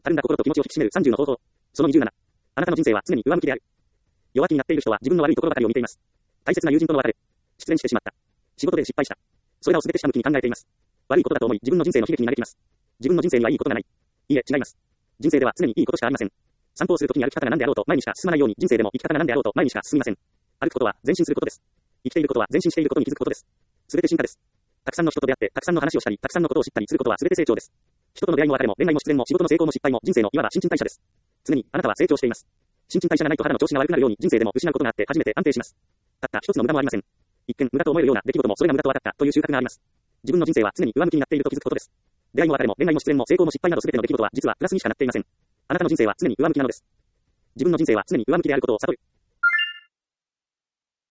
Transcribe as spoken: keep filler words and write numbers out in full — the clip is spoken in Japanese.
たるんだ心と気持ちを引き締めるさんじゅうの方法。そのにじゅうなな。あなたの人生は常に上向きである。弱気になっている人は自分の悪いところばかりを見ています。大切な友人との別れ。失恋してしまった。仕事で失敗した。それらを全て下向きに考えています。悪いことだと思い、自分の人生の悲劇に嘆きます。自分の人生にはいいことがない。いいえ、違います。人生では常にいいことしかありません。散歩をするときに歩き方が何であろうと前にしか進まないように、人生でも生き方が何であろうと前にしか進みません。歩くことは前進することです。生きていることは前進していることに気づくことです。すべて進化です。たくさんの人と出会って、たくさんの話をしたり、たくさんのことを知ったりすることはすべて成長です。人との出会いも別れも、恋愛も失恋も、仕事の成功も失敗も、人生のいわば新陳代謝です。常に、あなたは成長しています。新陳代謝がないと肌の調子が悪くなるように、人生でも失うことがあって、初めて安定します。たった一つの無駄もありません。一見無駄と思えるような出来事も、それが無駄と分かったという収穫があります。自分の人生は常に上向きになっていると気づくことです。出会いも別れも、恋愛も失恋も、成功も失敗などすべての出来事は、実はプラスにしかなっていません。あなたの人生は常に上向きなのです。自分の人生は常に上向きであることを悟る。